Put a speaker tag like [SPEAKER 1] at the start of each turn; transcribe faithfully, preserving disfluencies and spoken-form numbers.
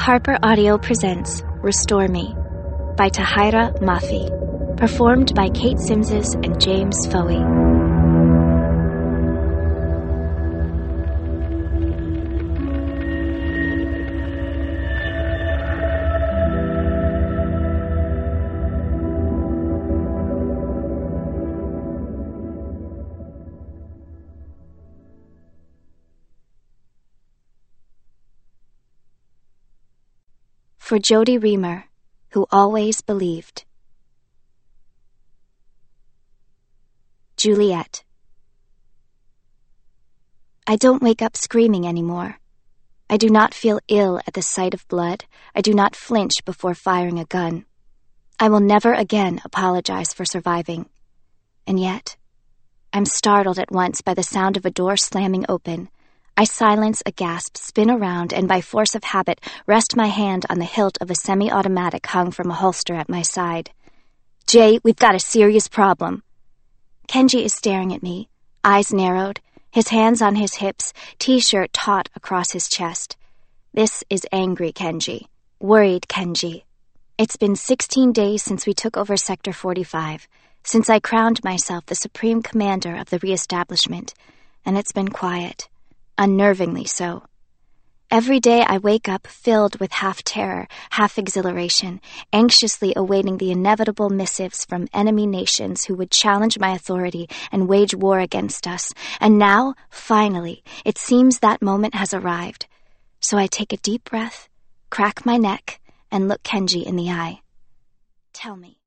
[SPEAKER 1] Harper Audio presents Restore Me by Tahira Mafi, performed by Kate Simses and James Foey. For Jody Reamer, who always believed. Juliet. I don't wake up screaming anymore. I do not feel ill at the sight of blood. I do not flinch before firing a gun. I will never again apologize for surviving. And yet, I'm startled at once by the sound of a door slamming open. I silence a gasp, spin around, and by force of habit, rest my hand on the hilt of a semi-automatic hung from a holster at my side. Jay, we've got a serious problem. Kenji is staring at me, eyes narrowed, his hands on his hips, t-shirt taut across his chest. This is angry Kenji, worried Kenji. It's been sixteen days since we took over Sector forty-five, since I crowned myself the supreme commander of the reestablishment, and it's been quiet. Unnervingly so. Every day I wake up filled with half terror, half exhilaration, anxiously awaiting the inevitable missives from enemy nations who would challenge my authority and wage war against us. And now, finally, it seems that moment has arrived. So I take a deep breath, crack my neck, and look Kenji in the eye. Tell me,